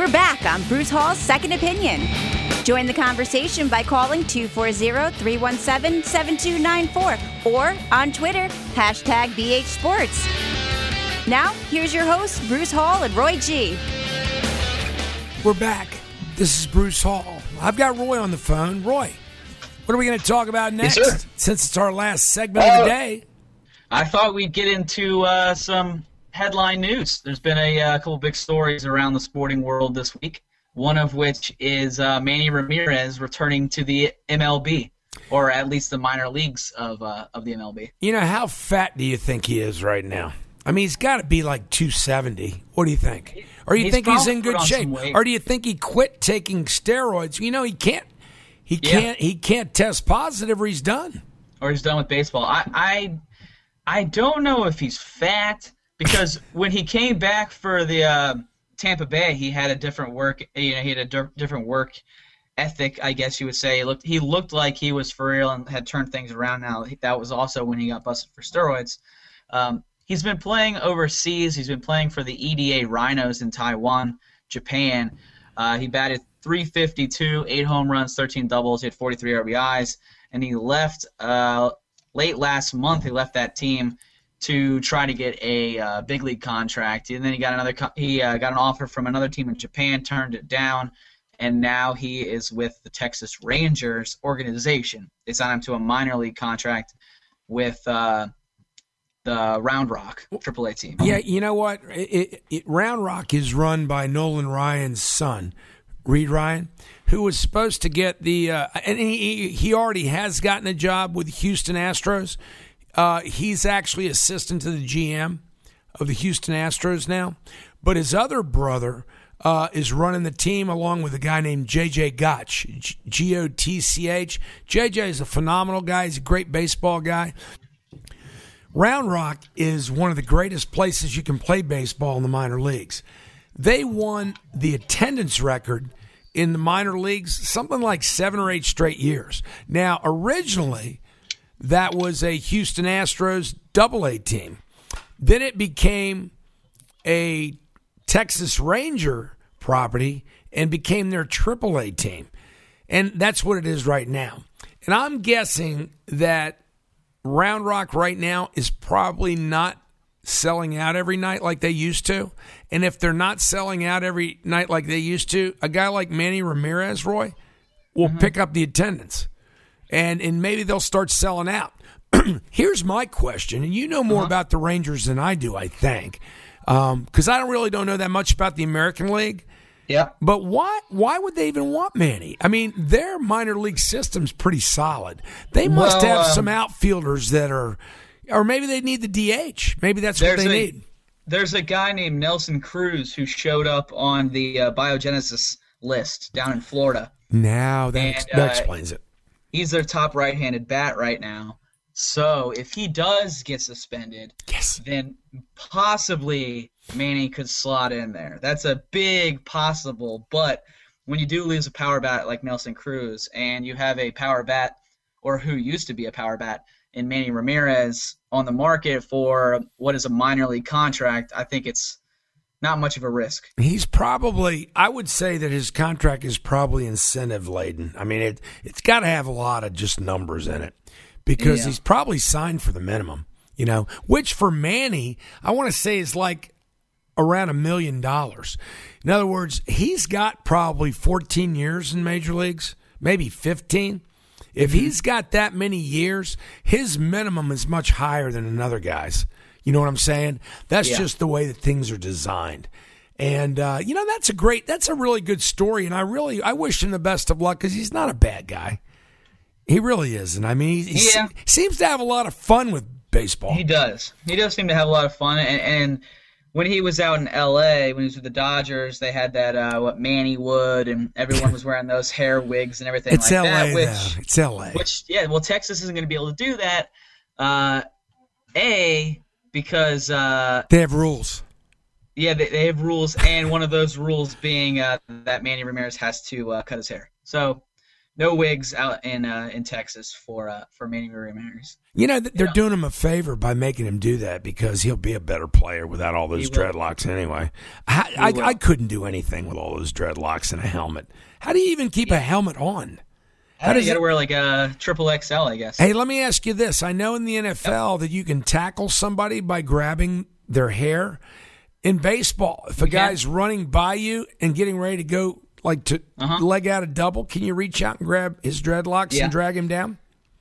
We're back on Bruce Hall's Second Opinion. Join the conversation by calling 240-317-7294 or on Twitter, #BHSports. Now, here's your hosts, Bruce Hall and Roy G. We're back. This is Bruce Hall. I've got Roy on the phone. Roy, what are we going to talk about next? Yes, since it's our last segment of the day. I thought we'd get into some headline news. There's been a couple big stories around the sporting world this week, one of which is Manny Ramirez returning to the MLB, or at least the minor leagues of the MLB. You know, how fat do you think he is right now? I mean, he's got to be like 270. What do you think? Or do you think he's in good shape? Or do you think he quit taking steroids? You know, he can't test positive, or he's done. Or he's done with baseball. I don't know if he's fat, because when he came back for the Tampa Bay, he had a different work. He had a different work ethic, I guess you would say. He looked like he was for real and had turned things around. Now that was also when he got busted for steroids. He's been playing overseas. He's been playing for the EDA Rhinos in Taiwan, Japan. He batted .352, 8 home runs, 13 doubles. He had 43 RBIs, and he left late last month. He left that team to try to get a big league contract, and then he got an offer from another team in Japan, turned it down, and now he is with the Texas Rangers organization. They signed him to a minor league contract with the Round Rock AAA team. Yeah, you know what? Round Rock is run by Nolan Ryan's son, Reed Ryan, who was supposed to get the and he already has gotten a job with the Houston Astros. He's actually assistant to the GM of the Houston Astros now. But his other brother is running the team along with a guy named J.J. Gotch, Gotch. J.J. is a phenomenal guy. He's a great baseball guy. Round Rock is one of the greatest places you can play baseball in the minor leagues. They won the attendance record in the minor leagues something like 7 or 8 straight years. Now, originally, that was a Houston Astros AA team. Then it became a Texas Ranger property and became their AAA team. And that's what it is right now. And I'm guessing that Round Rock right now is probably not selling out every night like they used to. And if they're not selling out every night like they used to, a guy like Manny Ramirez, Roy, will pick up the attendance. And maybe they'll start selling out. Here's my question, and you know more about the Rangers than I do, I think, because I don't know that much about the American League. Yeah. But why would they even want Manny? I mean, their minor league system's pretty solid. They must have some outfielders that are, or maybe they need the DH. Maybe that's what they need. There's a guy named Nelson Cruz who showed up on the Biogenesis list down in Florida. Now that explains it. He's their top right-handed bat right now. So if he does get suspended, then possibly Manny could slot in there. That's a big possible. But when you do lose a power bat like Nelson Cruz, and you have a power bat, or who used to be a power bat, in Manny Ramirez on the market for what is a minor league contract, I think it's not much of a risk. He's probably, I would say that his contract is probably incentive laden. I mean, it's got to have a lot of just numbers in it, because he's probably signed for the minimum, which for Manny, I want to say is like around $1 million. In other words, he's got probably 14 years in major leagues, maybe 15. If he's got that many years, his minimum is much higher than another guy's. You know what I'm saying? That's just the way that things are designed. And, that's a really good story. And I wish him the best of luck, because he's not a bad guy. He really isn't. I mean, he seems to have a lot of fun with baseball. He does. He does seem to have a lot of fun. And when he was out in L.A., when he was with the Dodgers, they had that Manny Wood, and everyone was wearing those hair wigs and everything it's like LA, that. It's L.A. Texas isn't going to be able to do that. Because they have rules. Yeah, they have rules, and one of those rules being that Manny Ramirez has to cut his hair. So no wigs out in Texas for Manny Ramirez. They're doing him a favor by making him do that because he'll be a better player without all those dreadlocks anyway. I couldn't do anything with all those dreadlocks and a helmet. How do you even keep a helmet on? You got to wear like a triple XL, I guess. Hey, let me ask you this. I know in the NFL that you can tackle somebody by grabbing their hair. In baseball, if a guy's running by you and getting ready to go leg out a double, can you reach out and grab his dreadlocks and drag him down?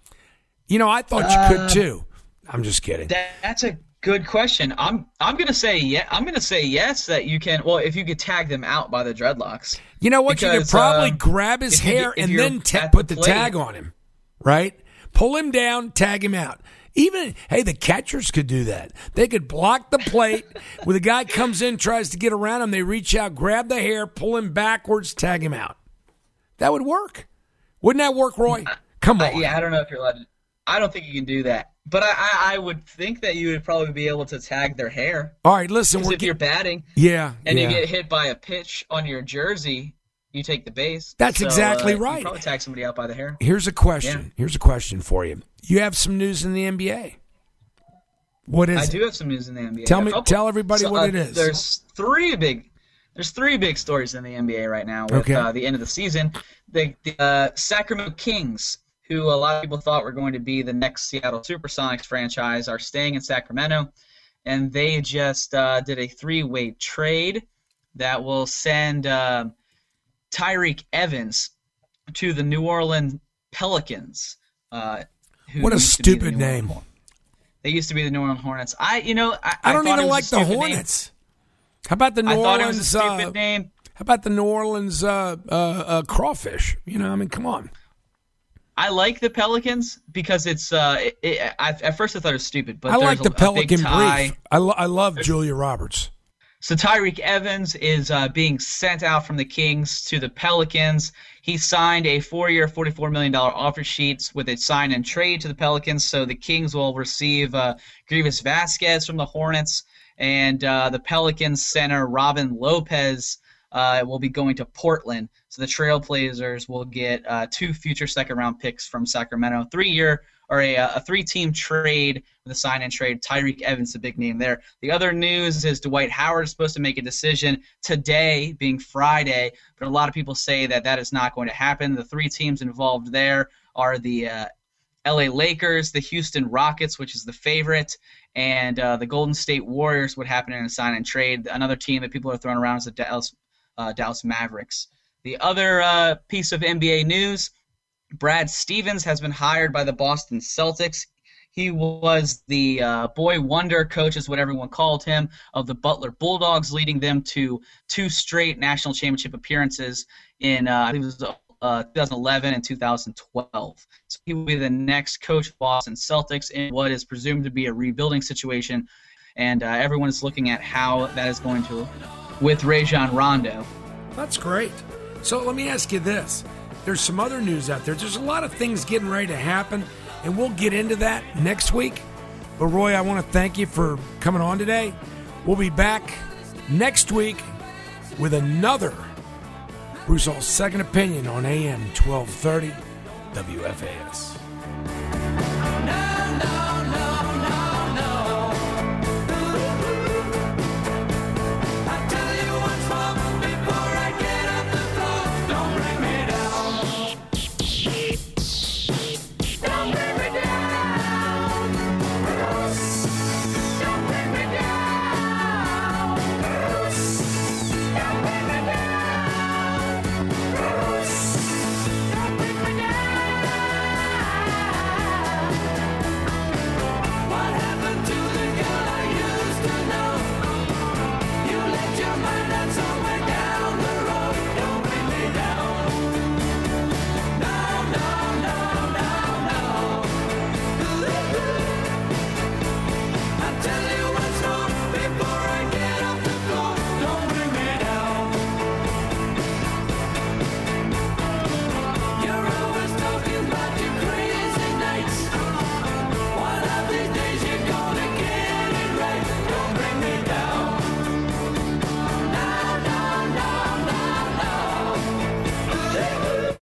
I thought you could too. I'm just kidding. That's a good question. I'm gonna say yes that you can. Well, if you could tag them out by the dreadlocks. You know what? Because, you could probably grab his hair and then put the tag on him, right? Pull him down, tag him out. The catchers could do that. They could block the plate. When the guy comes in, tries to get around him, they reach out, grab the hair, pull him backwards, tag him out. That would work. Wouldn't that work, Roy? Come on. I don't know if you're allowed to. I don't think you can do that. But I would think that you would probably be able to tag their hair. All right, listen. If you're batting and you get hit by a pitch on your jersey, you take the base. That's exactly right. You probably tag somebody out by the hair. Here's a question. Yeah. Here's a question for you. You have some news in the NBA. What is it? I do have some news in the NBA. Tell everybody what it is. There's three big stories in the NBA right now with the end of the season. The Sacramento Kings, who a lot of people thought were going to be the next Seattle Supersonics franchise, are staying in Sacramento, and they just did a 3-way trade that will send Tyreke Evans to the New Orleans Pelicans. What a stupid name. They used to be the New Orleans Hornets. I don't even like the Hornets. Name. How about the New Orleans? I thought it was a stupid name. How about the New Orleans Crawfish? Come on. I like the Pelicans because it's. At first I thought it was stupid, but I like the Pelican brief. I love There's Julia Roberts. So Tyreke Evans is being sent out from the Kings to the Pelicans. He signed a 4-year, $44 million offer sheet with a sign and trade to the Pelicans. So the Kings will receive Grievous Vasquez from the Hornets, and the Pelicans center Robin Lopez will be going to Portland. So the Trailblazers will get 2 future second-round picks from Sacramento, 3-year or a 3-team trade with a sign and trade. Tyreke Evans, the big name there. The other news is Dwight Howard is supposed to make a decision today, being Friday, but a lot of people say that is not going to happen. The 3 teams involved there are the LA Lakers, the Houston Rockets, which is the favorite, and the Golden State Warriors would happen in a sign and trade. Another team that people are throwing around is the Dallas Mavericks. The other piece of NBA news, Brad Stevens has been hired by the Boston Celtics. He was the boy wonder coach, is what everyone called him, of the Butler Bulldogs, leading them to 2 straight national championship appearances in I think it was 2011 and 2012. So he will be the next coach of Boston Celtics in what is presumed to be a rebuilding situation, and everyone is looking at how that is going to with Rajon Rondo. That's great. So let me ask you this. There's some other news out there. There's a lot of things getting ready to happen, and we'll get into that next week. But, Roy, I want to thank you for coming on today. We'll be back next week with another Bruce Hall's Second Opinion on AM 1230 WFAS.